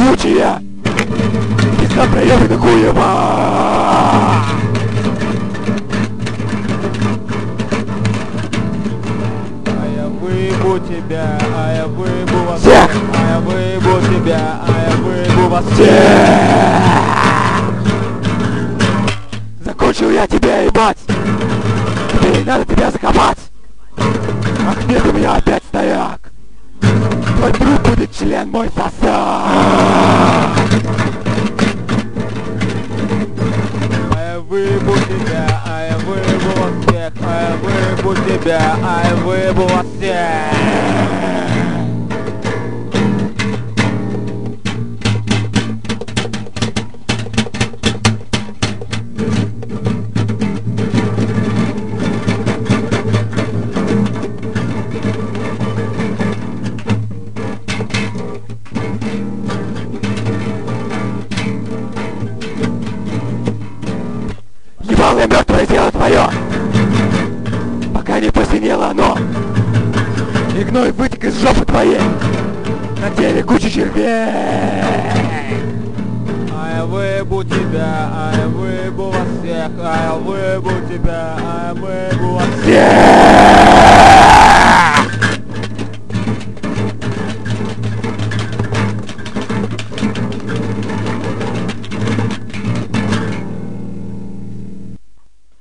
ебучая! Пизда проебана хуева! Выебу тебя, а я выебу вас всех, а я выебу тебя, а я выебу вас всех! Закончил я тебя ебать! Теперь надо тебя закопать! Ах, нет у меня опять стояк! Твой труп будет член мой сосать! А я выебу тебя, а я выебу вас всех, а я выебу тебя, а я выебу вас всех! Ебал я мертвое тело твое, пока не посинело оно, и гной вытек из жопы твоей, на теле куча червей. А я выебу тебя, а я выебу вас всех, а я выебу тебя, а я выебу вас всех!